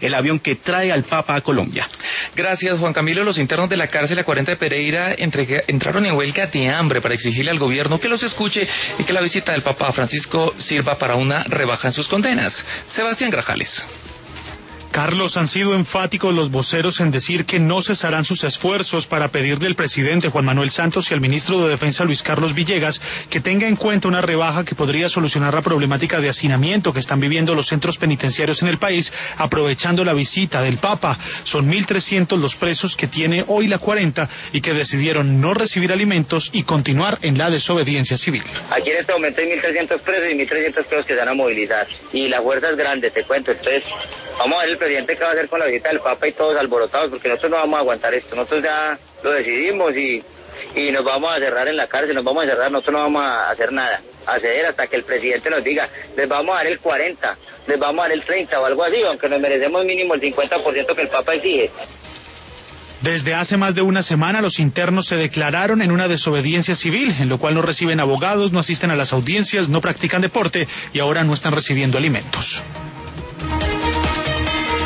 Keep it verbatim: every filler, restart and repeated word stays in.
el avión que trae al Papa a Colombia. Gracias, Juan Camilo. Los internos de la cárcel A cuarenta de Pereira entre, entraron en huelga de hambre para exigirle al gobierno que los escuche y que la visita del Papa Francisco sirva para una rebaja en sus condenas. Sebastián Grajales. Carlos, han sido enfáticos los voceros en decir que no cesarán sus esfuerzos para pedirle al presidente Juan Manuel Santos y al ministro de Defensa Luis Carlos Villegas que tenga en cuenta una rebaja que podría solucionar la problemática de hacinamiento que están viviendo los centros penitenciarios en el país, aprovechando la visita del Papa. Son mil trescientos los presos que tiene hoy la cuarenta y que decidieron no recibir alimentos y continuar en la desobediencia civil. Aquí en este momento hay mil trescientos presos y mil trescientos presos que se van a movilizar. Y la fuerza es grande, te cuento. Entonces, vamos a ver el presidente qué va a hacer con la visita del Papa y todos alborotados, porque nosotros no vamos a aguantar esto. Nosotros ya lo decidimos y, y nos vamos a cerrar en la cárcel, nos vamos a cerrar, nosotros no vamos a hacer nada, a ceder hasta que el presidente nos diga, les vamos a dar el cuarenta, les vamos a dar el treinta o algo así, aunque nos merecemos mínimo el cincuenta por ciento que el Papa exige. Desde hace más de una semana los internos se declararon en una desobediencia civil, en lo cual no reciben abogados, no asisten a las audiencias, no practican deporte y ahora no están recibiendo alimentos.